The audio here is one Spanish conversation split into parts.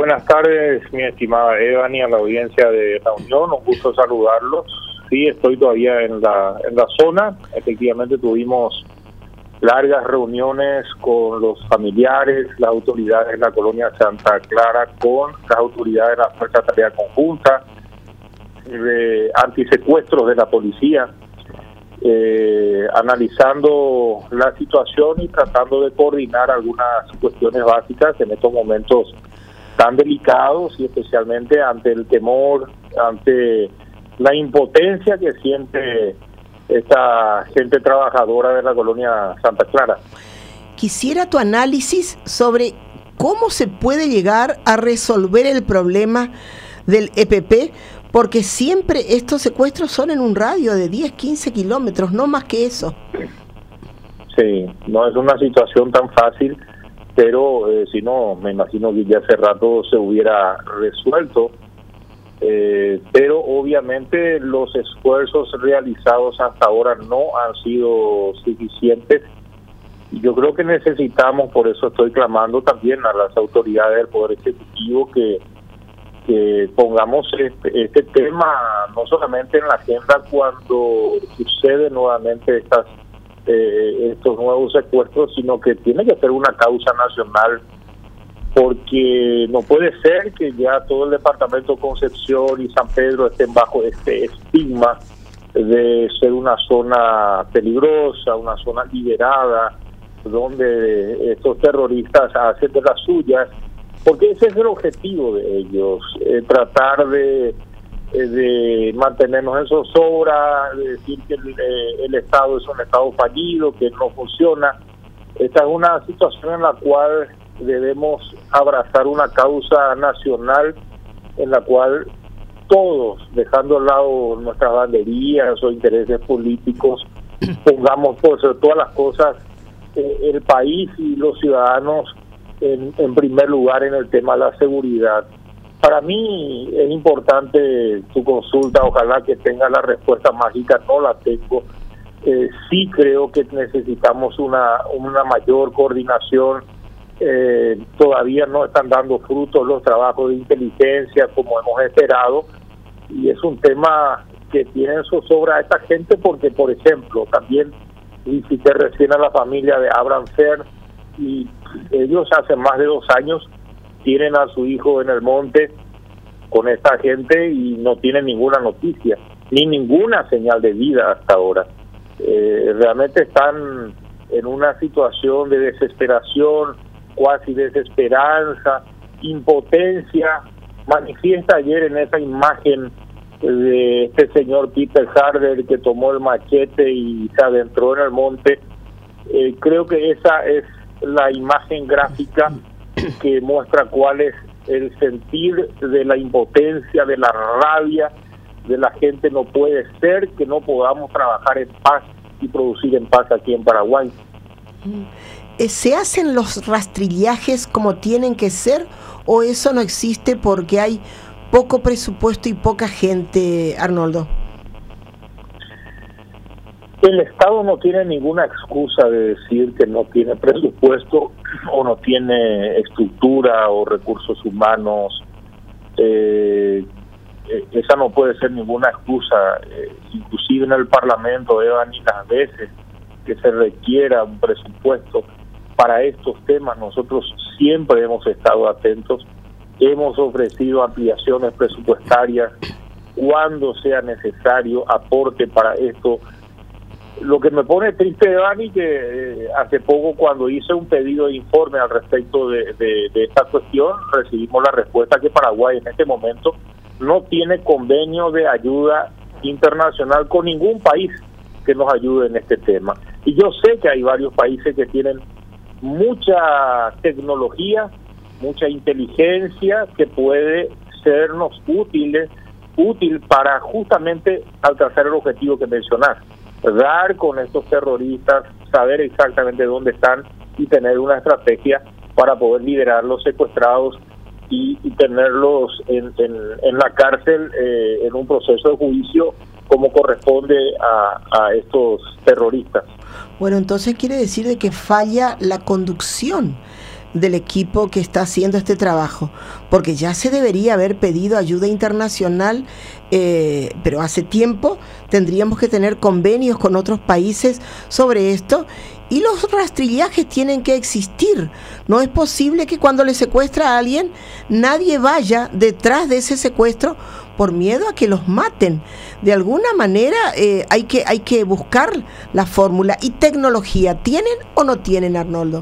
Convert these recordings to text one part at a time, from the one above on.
Buenas tardes, mi estimada Evan, y a la audiencia de la Unión. Un gusto saludarlos. Sí, estoy todavía en la zona. Efectivamente tuvimos largas reuniones con los familiares, las autoridades de la colonia Santa Clara, con las autoridades de la Fuerza de Tarea Conjunta, de antisecuestros de la policía, analizando la situación y tratando de coordinar algunas cuestiones básicas en estos momentos tan delicados, y especialmente ante el temor, ante la impotencia que siente esta gente trabajadora de la colonia Santa Clara. Quisiera tu análisis sobre cómo se puede llegar a resolver el problema del EPP, porque siempre estos secuestros son en un radio de 10, 15 kilómetros, no más que eso. Sí, no es una situación tan fácil, pero si no, me imagino que ya hace rato se hubiera resuelto. Pero obviamente los esfuerzos realizados hasta ahora no han sido suficientes. Yo creo que necesitamos, por eso estoy clamando también a las autoridades del Poder Ejecutivo que pongamos este tema no solamente en la agenda cuando sucede nuevamente estos nuevos secuestros, sino que tiene que ser una causa nacional, porque no puede ser que ya todo el departamento de Concepción y San Pedro estén bajo este estigma de ser una zona peligrosa, una zona liberada, donde estos terroristas hacen de las suyas, porque ese es el objetivo de ellos, tratar de mantenernos en zozobra, de decir que el Estado es un Estado fallido, que no funciona. Esta es una situación en la cual debemos abrazar una causa nacional en la cual todos, dejando al lado nuestras banderías o intereses políticos, pongamos por sobre todas las cosas el país y los ciudadanos en primer lugar en el tema de la seguridad. Para mí es importante tu consulta, ojalá que tenga la respuesta mágica, no la tengo. Sí creo que necesitamos una mayor coordinación. Todavía no están dando frutos los trabajos de inteligencia como hemos esperado, y es un tema que tiene en zozobra a esta gente, porque por ejemplo también visité recién a la familia de Abraham Fer, y ellos hace más de 2 años tienen a su hijo en el monte con esta gente y no tienen ninguna noticia ni ninguna señal de vida hasta ahora. Realmente están en una situación de desesperación, cuasi desesperanza, impotencia. Manifiesta ayer en esa imagen de este señor Peter Harder que tomó el machete y se adentró en el monte. Creo que esa es la imagen gráfica que muestra cuál es el sentir de la impotencia, de la rabia de la gente. No puede ser que no podamos trabajar en paz y producir en paz aquí en Paraguay. ¿Se hacen los rastrillajes como tienen que ser, o eso no existe porque hay poco presupuesto y poca gente, Arnoldo? El Estado no tiene ninguna excusa de decir que no tiene presupuesto o no tiene estructura o recursos humanos. Esa no puede ser ninguna excusa. Inclusive en el Parlamento, Evan, y las veces que se requiera un presupuesto para estos temas, nosotros siempre hemos estado atentos, hemos ofrecido ampliaciones presupuestarias cuando sea necesario, aporte para esto. Lo que me pone triste, Dani, que hace poco, cuando hice un pedido de informe al respecto de esta cuestión, recibimos la respuesta que Paraguay en este momento no tiene convenio de ayuda internacional con ningún país que nos ayude en este tema. Y yo sé que hay varios países que tienen mucha tecnología, mucha inteligencia que puede sernos útil para justamente alcanzar el objetivo que mencionás, dar con estos terroristas, saber exactamente dónde están y tener una estrategia para poder liberar los secuestrados y tenerlos en la cárcel en un proceso de juicio como corresponde a estos terroristas. Bueno, entonces quiere decir de que falla la conducción del equipo que está haciendo este trabajo, porque ya se debería haber pedido ayuda internacional, pero hace tiempo tendríamos que tener convenios con otros países sobre esto, y los rastrillajes tienen que existir. No es posible que cuando le secuestra a alguien nadie vaya detrás de ese secuestro por miedo a que los maten. De alguna manera hay que buscar la fórmula. ¿Y tecnología tienen o no tienen, Arnoldo?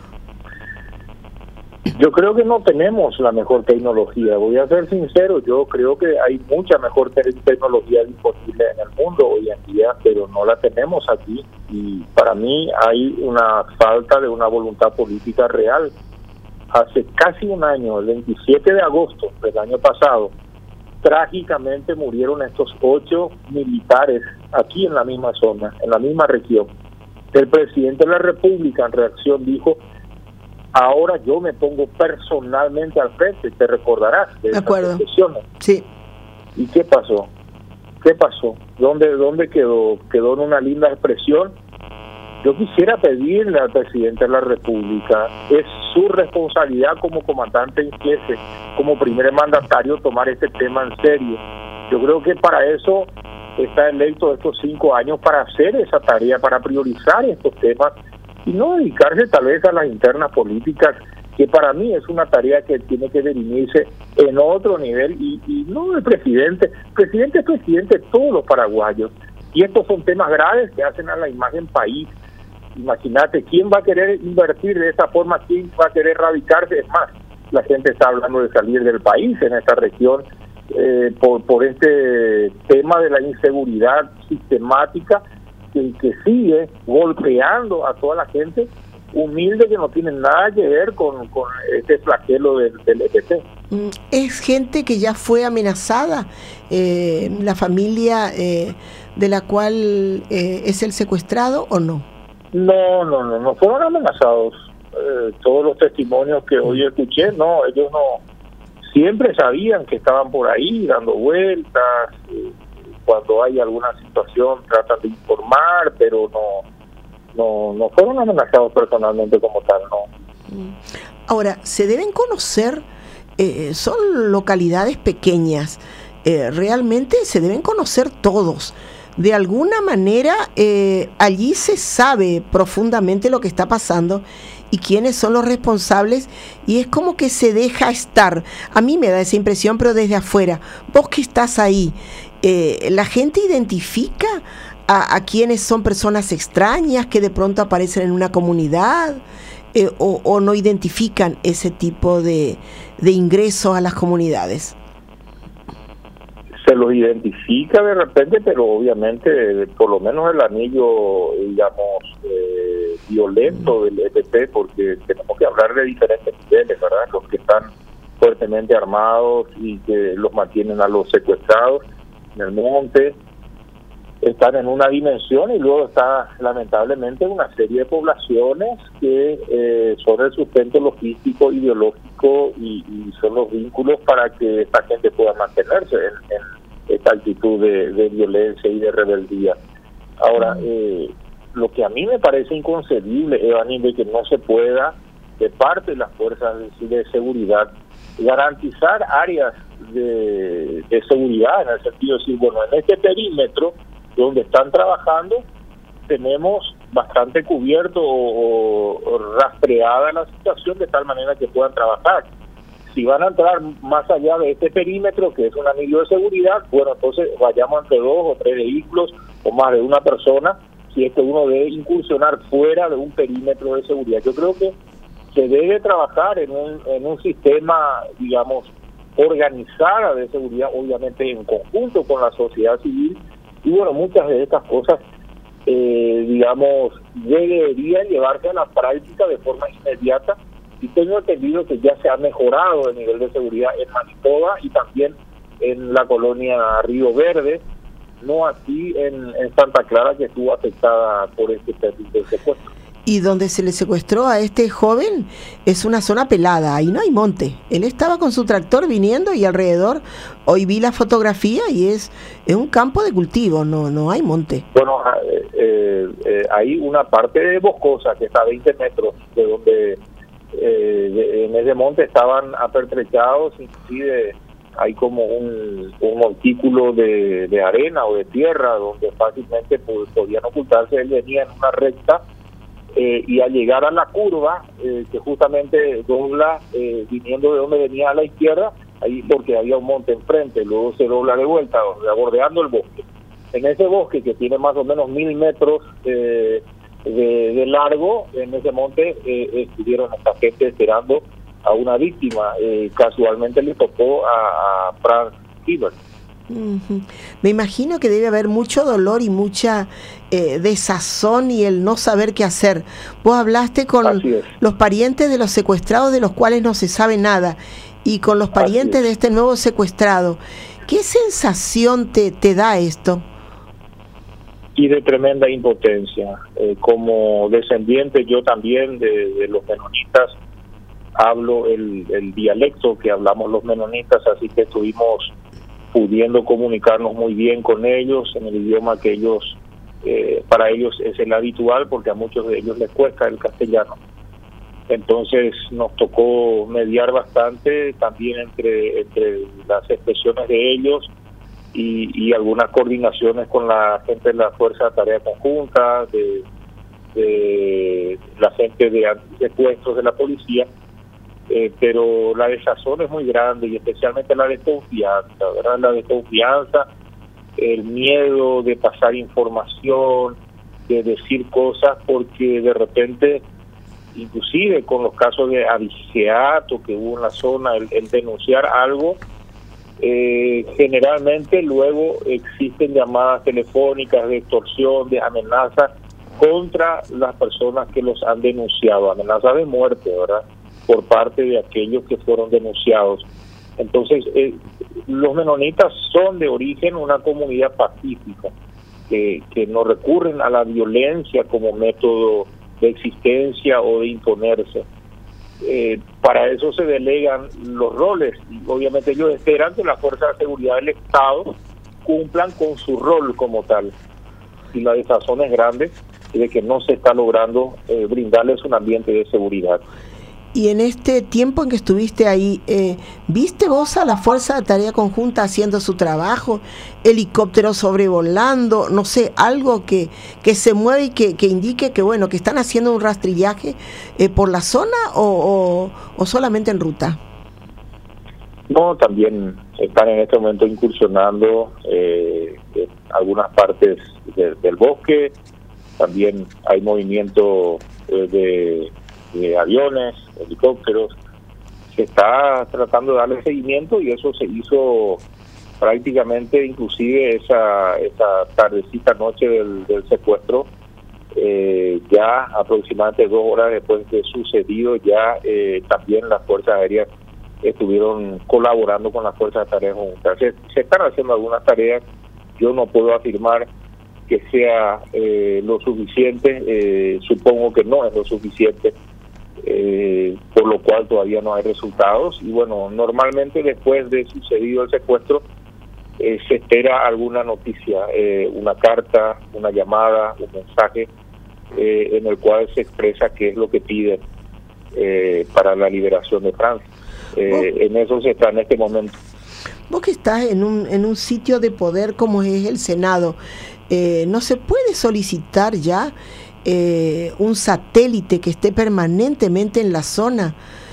Yo creo que no tenemos la mejor tecnología. Voy a ser sincero, yo creo que hay mucha mejor tecnología disponible en el mundo hoy en día, pero no la tenemos aquí. Y para mí hay una falta de una voluntad política real. Hace casi un año, el 27 de agosto del año pasado, trágicamente murieron estos 8 militares aquí en la misma zona, en la misma región. El presidente de la República en reacción dijo: ahora yo me pongo personalmente al frente, te recordarás de esas expresiones. Sí. ¿Y qué pasó? ¿Qué pasó? ¿Dónde quedó? Quedó en una linda expresión. Yo quisiera pedirle al presidente de la República, es su responsabilidad como comandante en jefe, como primer mandatario, tomar este tema en serio. Yo creo que para eso está electo estos 5 años, para hacer esa tarea, para priorizar estos temas y no dedicarse tal vez a las internas políticas, que para mí es una tarea que tiene que dirimirse en otro nivel y no el presidente. El presidente es presidente de todos los paraguayos y estos son temas graves que hacen a la imagen país. Imagínate, ¿quién va a querer invertir de esa forma? ¿Quién va a querer radicarse? Es más, la gente está hablando de salir del país en esta región por este tema de la inseguridad sistemática que sigue golpeando a toda la gente humilde que no tiene nada que ver con este flagelo del EPP. ¿Es gente que ya fue amenazada? ¿La familia de la cual es el secuestrado o no? No fueron amenazados. Todos los testimonios que hoy escuché, no, ellos no, siempre sabían que estaban por ahí dando vueltas. Cuando hay alguna situación tratan de informar, pero no fueron amenazados personalmente como tal, no. Ahora, se deben conocer, son localidades pequeñas, realmente se deben conocer todos. De alguna manera allí se sabe profundamente lo que está pasando y quiénes son los responsables, y es como que se deja estar. A mí me da esa impresión, pero desde afuera. Vos que estás ahí, ¿la gente identifica a quienes son personas extrañas que de pronto aparecen en una comunidad o no identifican ese tipo de ingresos a las comunidades? Se los identifica de repente, pero obviamente por lo menos el anillo, digamos, violento del EPP, porque tenemos que hablar de diferentes niveles, ¿verdad? Los que están fuertemente armados y que los mantienen a los secuestrados en el monte, están en una dimensión, y luego está lamentablemente una serie de poblaciones que son el sustento logístico, ideológico y son los vínculos para que esta gente pueda mantenerse en esta actitud de violencia y de rebeldía. Ahora, lo que a mí me parece inconcebible, Evani, de que no se pueda, de parte de las fuerzas de seguridad, garantizar áreas de seguridad, en el sentido de decir, bueno, en este perímetro donde están trabajando tenemos bastante cubierto o rastreada la situación de tal manera que puedan trabajar. Si van a entrar más allá de este perímetro, que es un anillo de seguridad, bueno, entonces vayamos entre 2 o 3 vehículos o más de una persona, si es que uno debe incursionar fuera de un perímetro de seguridad. Yo creo que se debe trabajar en un sistema, digamos, organizada de seguridad, obviamente en conjunto con la sociedad civil, y bueno, muchas de estas cosas, digamos, deberían llevarse a la práctica de forma inmediata, y tengo entendido que ya se ha mejorado el nivel de seguridad en Manitoba y también en la colonia Río Verde, no así en Santa Clara, que estuvo afectada por este secuestro. Y donde se le secuestró a este joven es una zona pelada, ahí no hay monte. Él estaba con su tractor viniendo y alrededor, hoy vi la fotografía y es un campo de cultivo, no hay monte. Bueno, hay una parte boscosa que está a 20 metros de donde En ese monte estaban apertrechados, inclusive hay como un montículo de arena o de tierra donde fácilmente podían ocultarse. Él venía en una recta y al llegar a la curva, que justamente dobla, viniendo de donde venía a la izquierda, ahí porque había un monte enfrente, luego se dobla de vuelta, bordeando el bosque. En ese bosque, que tiene más o menos 1000 metros de largo, en ese monte estuvieron esta gente esperando a una víctima. Casualmente le tocó a Franz Kiefer. Me imagino que debe haber mucho dolor y mucha desazón y el no saber qué hacer. Vos hablaste con los parientes de los secuestrados, de los cuales no se sabe nada, y con los parientes de este nuevo secuestrado. ¿Qué sensación te da esto? Y de tremenda impotencia. Como descendiente yo también de los menonitas, hablo el dialecto que hablamos los menonitas, así que estuvimos pudiendo comunicarnos muy bien con ellos en el idioma que ellos, para ellos es el habitual, porque a muchos de ellos les cuesta el castellano. Entonces nos tocó mediar bastante también entre las expresiones de ellos y algunas coordinaciones con la gente de la Fuerza de Tarea Conjunta, de la gente de antisecuestros de la policía. Pero la desazón es muy grande y especialmente la desconfianza, ¿verdad? La desconfianza, el miedo de pasar información, de decir cosas, porque de repente, inclusive con los casos de abigeato que hubo en la zona, el denunciar algo, generalmente luego existen llamadas telefónicas de extorsión, de amenaza contra las personas que los han denunciado, amenaza de muerte, ¿verdad?, por parte de aquellos que fueron denunciados. Entonces, los menonitas son de origen una comunidad pacífica, que no recurren a la violencia como método de existencia o de imponerse. Para eso se delegan los roles, y obviamente ellos esperan que las fuerzas de seguridad del Estado cumplan con su rol como tal. Y la desazón es grande de que no se está logrando brindarles un ambiente de seguridad. Y en este tiempo en que estuviste ahí, ¿viste vos a la Fuerza de Tarea Conjunta haciendo su trabajo? Helicópteros sobrevolando, no sé, algo que se mueve y que indique que, bueno, que están haciendo un rastrillaje por la zona o solamente en ruta? No, también están en este momento incursionando en algunas partes del bosque. También hay movimiento de aviones, helicópteros. Se está tratando de darle seguimiento y eso se hizo prácticamente, inclusive esa tardecita noche del secuestro, ya aproximadamente 2 horas después de sucedido, ya también las fuerzas aéreas estuvieron colaborando con las fuerzas de tarea juntas. Se están haciendo algunas tareas. Yo no puedo afirmar que sea lo suficiente, supongo que no es lo suficiente, por lo cual todavía no hay resultados. Y bueno, normalmente después de sucedido el secuestro se espera alguna noticia, una carta, una llamada, un mensaje en el cual se expresa qué es lo que piden para la liberación de Francia. En eso se está en este momento. Vos que estás en un sitio de poder como es el Senado, ¿no se puede solicitar ya un satélite que esté permanentemente en la zona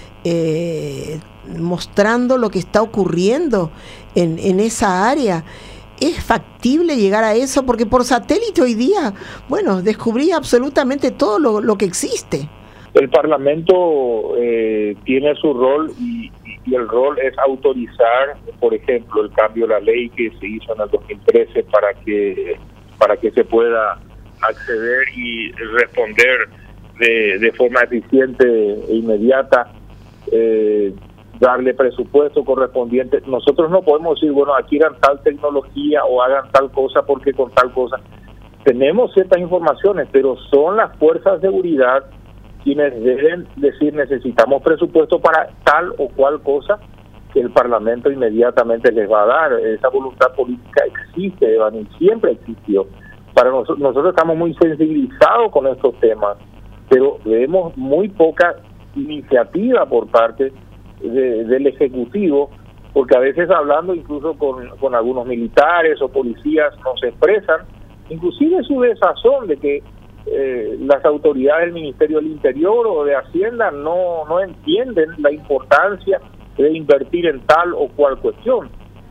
mostrando lo que está ocurriendo en esa área? ¿Es factible llegar a eso? Porque por satélite hoy día, bueno, descubrí absolutamente todo lo que existe. El Parlamento tiene su rol y el rol es autorizar, por ejemplo, el cambio de la ley que se hizo en el 2013 para que se pueda acceder y responder de forma eficiente e inmediata, darle presupuesto correspondiente. Nosotros no podemos decir, bueno, adquieran tal tecnología o hagan tal cosa porque con tal cosa. Tenemos ciertas informaciones, pero son las fuerzas de seguridad quienes deben decir necesitamos presupuesto para tal o cual cosa, que el Parlamento inmediatamente les va a dar. Esa voluntad política existe, Evani, siempre existió. Para nosotros estamos muy sensibilizados con estos temas, pero vemos muy poca iniciativa por parte del Ejecutivo, porque a veces hablando incluso con algunos militares o policías nos expresan inclusive su desazón de que las autoridades del Ministerio del Interior o de Hacienda no entienden la importancia de invertir en tal o cual cuestión.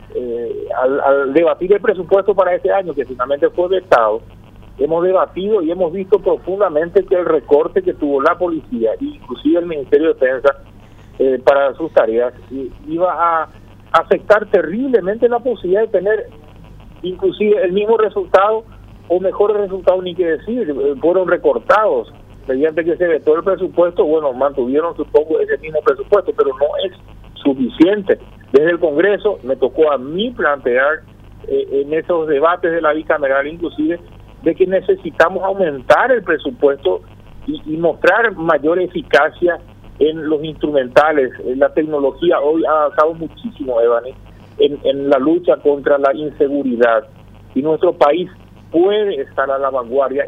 Al debatir el presupuesto para este año, que finalmente fue vetado, hemos debatido y hemos visto profundamente que el recorte que tuvo la policía, inclusive el Ministerio de Defensa, para sus tareas, iba a afectar terriblemente la posibilidad de tener inclusive el mismo resultado o mejores resultados, ni que decir. Fueron recortados mediante que se vetó el presupuesto. Bueno, mantuvieron supongo ese mismo presupuesto, pero no es suficiente. Desde el Congreso me tocó a mí plantear en esos debates de la bicameral inclusive de que necesitamos aumentar el presupuesto y mostrar mayor eficacia en los instrumentales. La tecnología hoy ha avanzado muchísimo, Evani, en la lucha contra la inseguridad, y nuestro país puede estar a la vanguardia.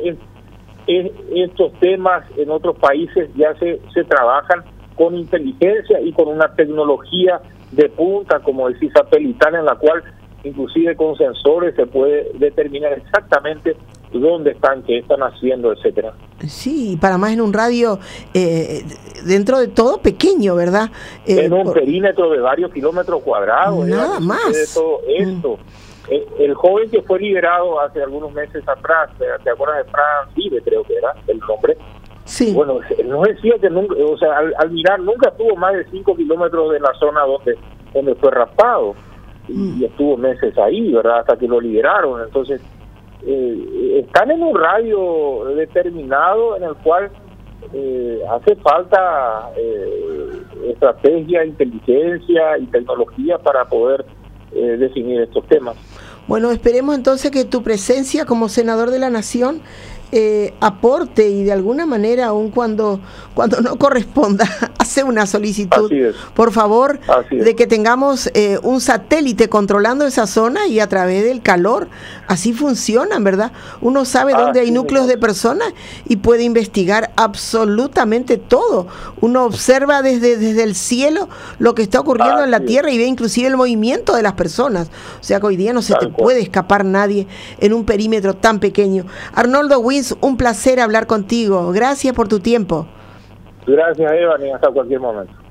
Estos temas en otros países ya se trabajan con inteligencia y con una tecnología de punta, como decir, satelital, en la cual inclusive con sensores se puede determinar exactamente dónde están, qué están haciendo, etcétera. Sí, para más en un radio dentro de todo pequeño, ¿verdad? En un perímetro de varios kilómetros cuadrados. Nada más. De todo esto. El joven que fue liberado hace algunos meses atrás, ¿te acuerdas de Fran Vive, creo que era el nombre? Sí. Bueno, no decía que nunca, o sea, al mirar nunca estuvo más de 5 kilómetros de la zona donde fue raptado, y estuvo meses ahí, ¿verdad? Hasta que lo liberaron. Entonces, están en un radio determinado en el cual hace falta estrategia, inteligencia y tecnología para poder definir estos temas. Bueno, esperemos entonces que tu presencia como senador de la Nación aporte, y de alguna manera, aun cuando no corresponda, hace una solicitud, por favor, de que tengamos un satélite controlando esa zona, y a través del calor, así funcionan, ¿verdad? Uno sabe dónde hay núcleos de personas y puede investigar absolutamente todo. Uno observa desde el cielo lo que está ocurriendo en la tierra y ve inclusive el movimiento de las personas. O sea que hoy día no se te puede escapar nadie en un perímetro tan pequeño. Arnoldo Wins, un placer hablar contigo. Gracias por tu tiempo. Gracias, Evan, y hasta cualquier momento.